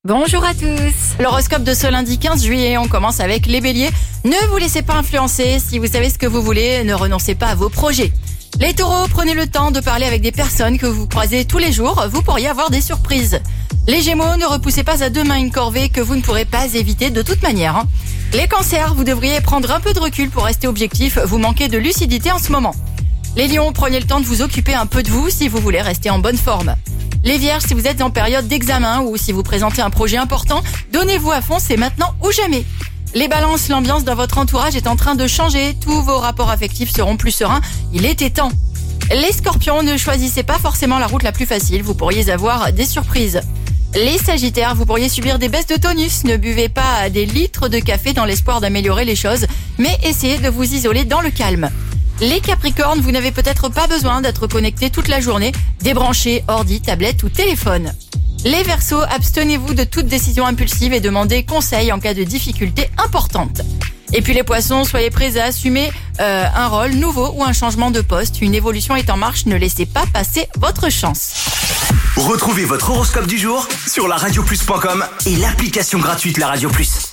Bonjour à tous. L'horoscope de ce lundi 15 juillet, on commence avec les béliers. Ne vous laissez pas influencer, si vous savez ce que vous voulez, ne renoncez pas à vos projets. Les taureaux, prenez le temps de parler avec des personnes que vous croisez tous les jours, vous pourriez avoir des surprises. Les gémeaux, ne repoussez pas à demain une corvée que vous ne pourrez pas éviter de toute manière. Les cancers, vous devriez prendre un peu de recul pour rester objectif, vous manquez de lucidité en ce moment. Les lions, prenez le temps de vous occuper un peu de vous si vous voulez rester en bonne forme. Les vierges, si vous êtes en période d'examen ou si vous présentez un projet important, donnez-vous à fond, c'est maintenant ou jamais. Les balances, l'ambiance dans votre entourage est en train de changer, tous vos rapports affectifs seront plus sereins, il était temps. Les scorpions, ne choisissez pas forcément la route la plus facile, vous pourriez avoir des surprises. Les sagittaires, vous pourriez subir des baisses de tonus, ne buvez pas des litres de café dans l'espoir d'améliorer les choses, mais essayez de vous isoler dans le calme. Les capricornes, vous n'avez peut-être pas besoin d'être connectés toute la journée, débranchez ordi, tablette ou téléphone. Les verseaux, abstenez-vous de toute décision impulsive et demandez conseil en cas de difficultés importantes. Et puis les poissons, soyez prêts à assumer un rôle nouveau ou un changement de poste. Une évolution est en marche, ne laissez pas passer votre chance. Retrouvez votre horoscope du jour sur laradioplus.com et l'application gratuite La Radio Plus.